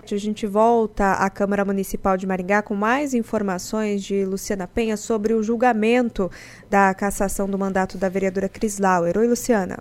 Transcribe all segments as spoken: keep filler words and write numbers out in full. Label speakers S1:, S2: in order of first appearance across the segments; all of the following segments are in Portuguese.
S1: A gente volta à Câmara Municipal de Maringá com mais informações de Luciana Penha sobre o julgamento da cassação do mandato da vereadora Cris Lauer. Oi, Luciana.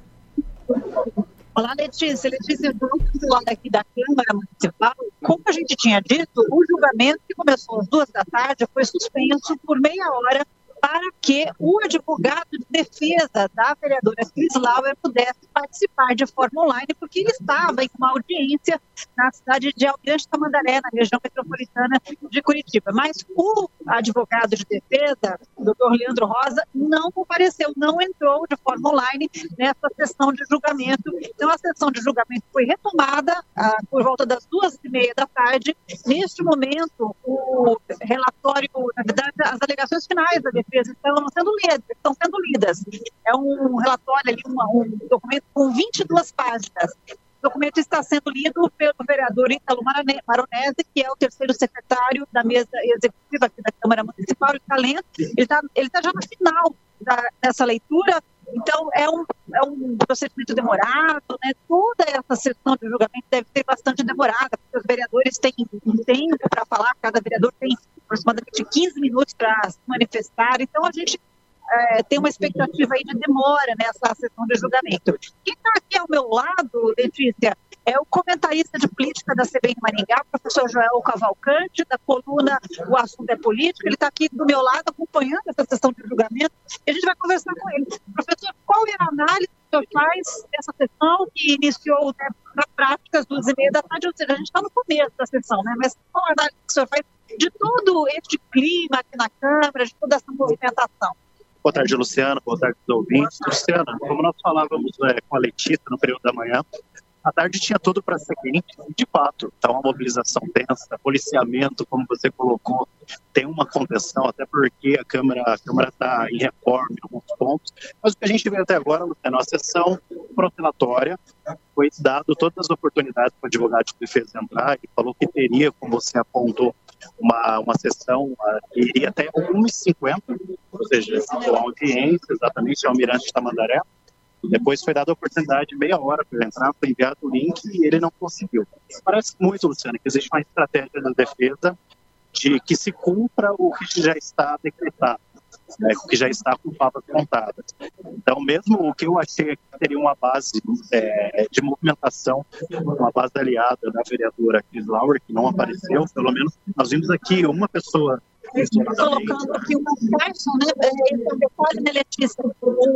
S2: Olá, Letícia. Letícia, do lado aqui da Câmara Municipal, como a gente tinha dito, o julgamento que começou às duas da tarde foi suspenso por meia hora para que o advogado de defesa da vereadora Cris Lauer pudesse participar de forma online, porque ele estava em uma audiência na cidade de Almirante Tamandaré, na região metropolitana de Curitiba. Mas o advogado de defesa, o doutor Leandro Rosa, não compareceu, não entrou de forma online nessa sessão de julgamento. Então, a sessão de julgamento foi retomada ah, por volta das duas e meia da tarde. Neste momento, o relatório, na verdade, as alegações finais da defesa estão sendo lidas. Estão sendo lidas. É um relatório, ali, uma, um documento com vinte e duas páginas. O documento está sendo lido pelo vereador Ítalo Maronese, que é o terceiro secretário da mesa executiva aqui da Câmara Municipal. Ele está lendo, ele está ele tá já no final da, dessa leitura. Então, é um, é um procedimento demorado, né? Toda essa sessão de julgamento deve ser bastante demorada, porque os vereadores têm tempo para falar, cada vereador tem aproximadamente quinze minutos para se manifestar. Então, a gente é, tem uma expectativa aí de demora nessa sessão de julgamento. Quem está aqui ao meu lado, Letícia, é o comentarista de política da C B N Maringá, o professor Joel Cavalcante, da coluna O Assunto é Político. Ele está aqui do meu lado acompanhando essa sessão de julgamento e a gente vai conversar com ele. Professor, qual é a análise que o senhor faz dessa sessão que iniciou, né, na prática às duas e meia da tarde? Ou seja, a gente está no começo da sessão, né? Mas qual a análise que o senhor faz de todo este clima aqui na Câmara, de toda essa movimentação?
S3: Boa tarde, Luciana. Boa tarde, ouvintes. Luciana, como nós falávamos é, com a Letícia no período da manhã, a tarde tinha tudo para ser quente, de fato, está uma mobilização tensa, policiamento, como você colocou, tem uma contenção, até porque a Câmara a Câmara está em reforma em alguns pontos, mas o que a gente vê até agora, é uma sessão protelatória, foi dado todas as oportunidades para o advogado de defesa entrar, e falou que teria, como você apontou, uma, uma sessão uh, que iria até uma e cinquenta, ou seja, a audiência exatamente ao Almirante Tamandaré. Depois foi dada a oportunidade, meia hora para ele entrar, foi enviado o link e ele não conseguiu. Parece muito, Luciana, que existe uma estratégia da defesa de que se cumpra o que já está decretado, né, o que já está com palavras contadas. Então, mesmo o que eu achei que teria uma base é, de movimentação, uma base aliada da vereadora Cris Lauer, que não apareceu, pelo menos nós vimos aqui uma pessoa
S2: colocando aqui uma caixa, né? Esse é um detalhe, né, Letícia?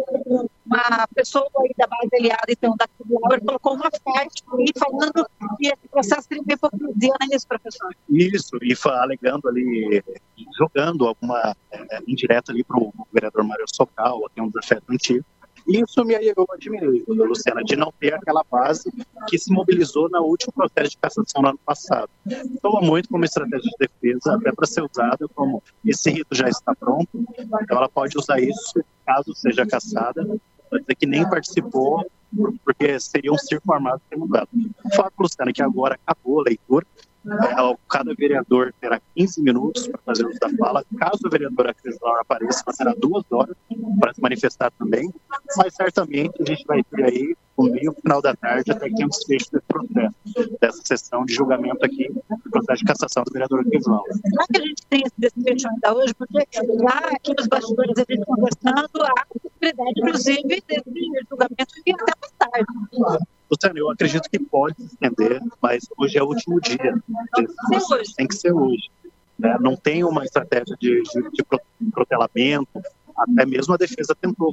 S2: Uma pessoa aí da base aliada, então, da Lauer, colocou uma caixa aí falando que esse processo teria hipocrisia, não é isso, professor?
S3: Isso, e alegando ali, jogando alguma é, indireta ali para o vereador Mário Socal, aqui é um desafeto antigo. E isso me eu admirei, Luciana, de não ter aquela base que se mobilizou na última processo de cassação no ano passado. Soa muito como estratégia de defesa, até para ser usada como esse rito já está pronto, então ela pode usar isso caso seja cassada, para dizer que nem participou, porque seria um circo armado ter mudado. O fato, Luciana, é que agora acabou a leitura, é, cada vereador terá quinze minutos para fazer uso da fala. Caso a vereadora Cris Lauer apareça, terá duas horas para se manifestar também, mas certamente a gente vai ter aí, no meio final da tarde, até que um desfecho desse processo, dessa sessão de julgamento aqui, do processo de cassação da vereadora Cris Lauer.
S2: Será que a gente tem esse desfecho ainda hoje? Porque lá, aqui nos bastidores, a gente conversando, há possibilidade, inclusive, desse julgamento vir até mais tarde.
S3: Luciano, eu acredito que pode se estender, mas hoje é o último dia.
S2: Tem que ser hoje.
S3: Tem que ser hoje. Né? Não tem uma estratégia de, de, de protelamento, até mesmo a defesa tentou.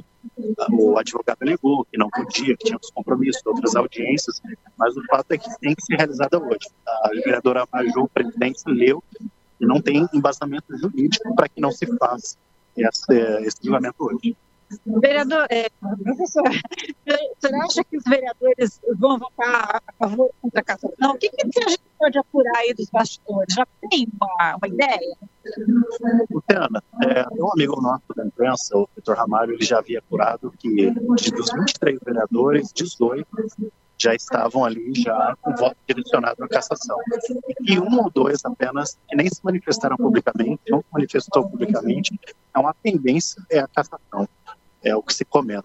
S3: O advogado alegou que não podia, que tinha outros compromissos, outras audiências, mas o fato é que tem que ser realizada hoje. A vereadora Maju, presidente, leu e não tem embasamento jurídico para que não se faça esse, esse julgamento hoje.
S2: Vereador, é, professor, você acha que os vereadores vão votar a favor contra a cassação? O que, que a gente pode apurar aí dos bastidores? Já tem uma, uma ideia?
S3: Luciana, é, um amigo nosso da imprensa, o Vitor Ramalho, ele já havia apurado que de, dos vinte e três vereadores, dezoito já estavam ali já com voto direcionado à cassação. E um ou dois apenas que nem se manifestaram publicamente, não se manifestou publicamente, então a tendência é a cassação, é o que se comenta.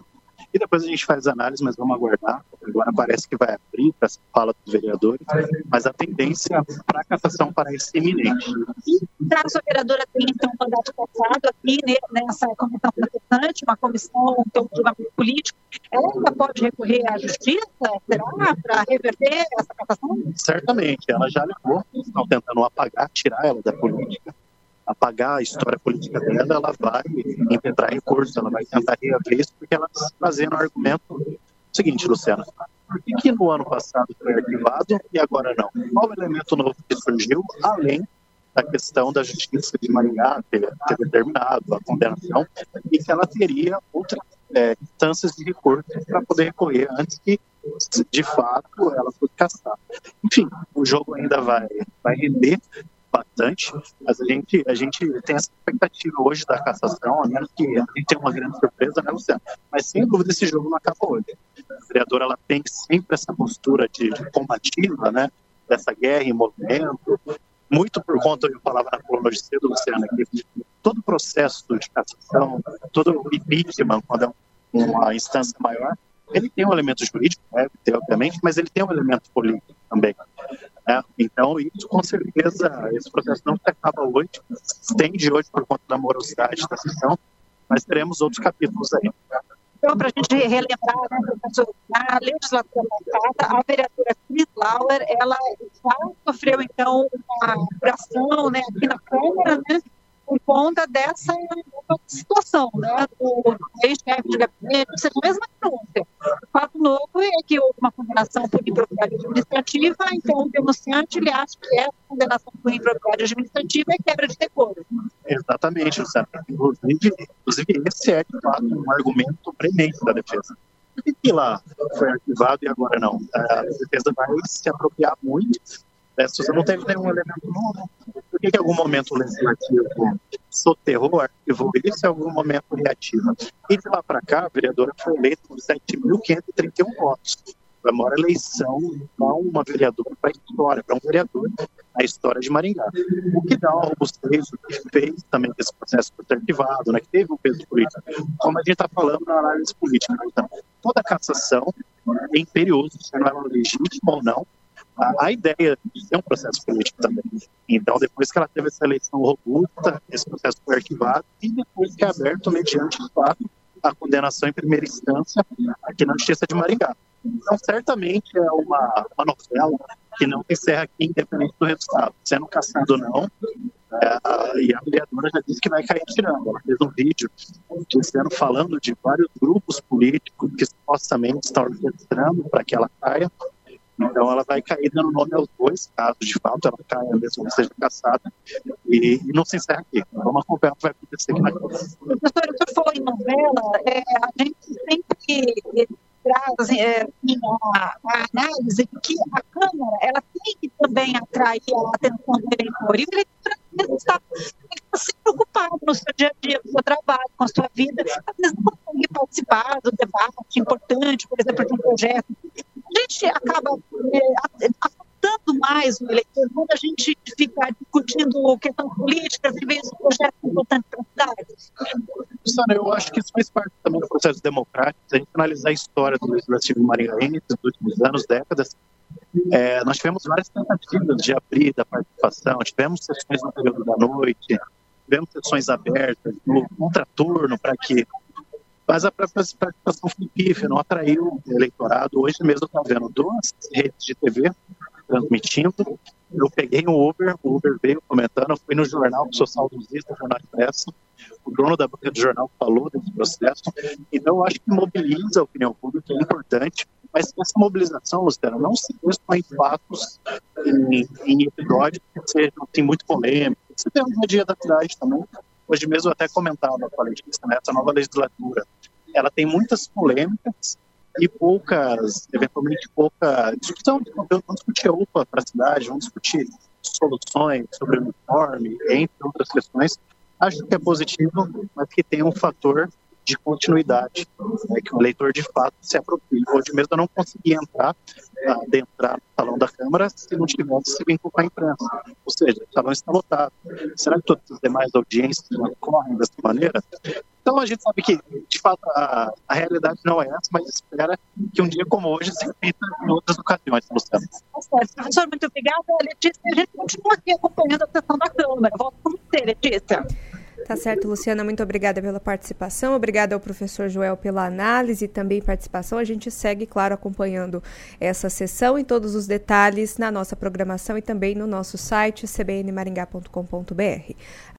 S3: e depois a gente faz análise, mas vamos aguardar. Agora parece que vai abrir para essa fala dos vereadores, mas a tendência para a cassação parece iminente.
S2: Caso a vereadora tenha, então, um mandato cassado aqui nessa comissão protestante, uma comissão que tem um julgamento político, ela ainda pode recorrer à justiça? Será? Para reverter essa cassação?
S3: Certamente, ela já levou, estão tentando apagar, tirar ela da política, apagar a história política dela, ela vai impetrar recurso, ela vai tentar reaver isso, porque ela está fazendo o argumento seguinte, Luciana, por que, que no ano passado foi arquivado e agora não? Qual o elemento novo que surgiu, além da questão da justiça de Maringá ter, ter determinado a condenação e que ela teria outras é, instâncias de recurso para poder recorrer antes que, de fato, ela fosse cassada. Enfim, o jogo ainda vai, vai render bastante, mas a gente, a gente tem essa expectativa hoje da cassação, a menos que a gente tenha uma grande surpresa, né, Luciano? Mas sem dúvida esse jogo não acaba hoje. A vereadora ela tem sempre essa postura de, de combativa, né, dessa guerra em movimento, muito por conta, eu falava na coluna de cedo, Luciano, que todo processo de cassação, todo impeachment, quando é uma instância maior, ele tem um elemento jurídico, né, obviamente, mas ele tem um elemento político também. Né? Então, isso com certeza, esse processo não se acaba hoje, se estende hoje por conta da morosidade da sessão, mas teremos outros capítulos aí.
S2: Então, para a gente relembrar, né, professor, na legislatura passada, a vereadora Cris Lauer, ela já sofreu, então, uma apuração, né, aqui na Câmara, né, por conta dessa situação, né, do ex-chefe de gabinete, ou seja, a mesma denúncia. O fato novo é que houve uma condenação por impropriedade administrativa, então o denunciante ele acha que essa condenação por impropriedade administrativa é quebra de decoro.
S3: Exatamente, Luciano. Inclusive, inclusive, esse é, de fato, um argumento premente da defesa. Por que, que lá foi arquivado e agora não? A defesa vai se apropriar muito. Né? Se você não teve nenhum elemento novo, por que, que em algum momento o legislativo soterrou, arquivou isso e em algum momento reativa? E de lá para cá, a vereadora foi eleita por sete mil quinhentos e trinta e um votos. Foi a maior eleição para uma vereadora, para a história, para um vereador na história de Maringá. O que dá uma robustez, o que fez também esse processo por ter arquivado, né, que teve um peso político, como a gente está falando na análise política. Então, toda cassação é imperiosa, se não é legítima ou não, a, a ideia de ser um processo político também. Então, depois que ela teve essa eleição robusta, esse processo foi arquivado e depois que é aberto mediante o fato a condenação em primeira instância aqui na Justiça de Maringá. Então, certamente é uma, uma novela que não encerra aqui, independente do resultado. Sendo cassado ou não, é, e a vereadora já disse que vai cair tirando. Ela fez um vídeo dizendo, falando de vários grupos políticos que supostamente estão orquestrando para que ela caia. Então, ela vai cair dando nome aos dois casos, de fato, ela caia mesmo que seja cassada, e, e não se encerra aqui. Vamos acompanhar o que vai acontecer aqui na Câmara.
S2: Professor, o senhor falou em novela, é, a gente sempre traz é, a, a análise de que a Câmara ela tem que também atrair a atenção do eleitor, e o eleitor está, está sempre preocupado no seu dia a dia, com o seu trabalho, com a sua vida, às vezes não consegue participar do debate importante, por exemplo, de um projeto. A gente acaba é, afetando mais o eleitor quando a gente fica discutindo questões políticas em vez de projetos importantes para a cidade.
S3: Luciana, eu acho que isso faz parte também do processo democrático. Se a gente analisar a história do legislativo maringaense dos últimos anos, décadas, é, nós tivemos várias tentativas de abrir da participação, tivemos sessões no período da noite, tivemos sessões abertas, no contraturno, para que... Mas a participação foi pífia, não atraiu o eleitorado. Hoje mesmo eu estou vendo duas redes de T V transmitindo. Eu peguei um Uber, o Uber veio comentando, eu fui no jornal, sou saudosista, Jornal Expresso. O dono da banca do jornal falou desse processo. Então, eu acho que mobiliza a opinião pública, é importante. Mas essa mobilização, Luciano, não se transforma em fatos, em, em episódios que sejam assim, muito polêmicos. Você tem um dia da cidade também. Hoje mesmo eu até comentava com a Letícia, né, essa nova legislatura, ela tem muitas polêmicas e poucas, eventualmente pouca discussão de conteúdo. Vamos discutir a U P A para a cidade, vamos discutir soluções sobre o uniforme, entre outras questões. Acho que é positivo, mas que tem um fator de continuidade, né, que o eleitor de fato se apropria. Hoje mesmo eu não consegui entrar, adentrar no salão da Câmara se não tivesse se vínculo com a imprensa. Ou seja, o salão está lotado. Será que todas as demais audiências ocorrem dessa maneira? Então a gente sabe que, de fato, a, a realidade não é essa, mas espera que um dia como hoje se repita em outras ocasiões, Luciana.
S2: Professor, muito obrigada. Letícia, a gente continua aqui acompanhando a sessão da Câmara. Volto com você, Letícia.
S1: Tá certo, Luciana, muito obrigada pela participação, obrigada ao professor Joel pela análise e também participação. A gente segue, claro, acompanhando essa sessão e todos os detalhes na nossa programação e também no nosso site c b n maringá ponto com ponto b r.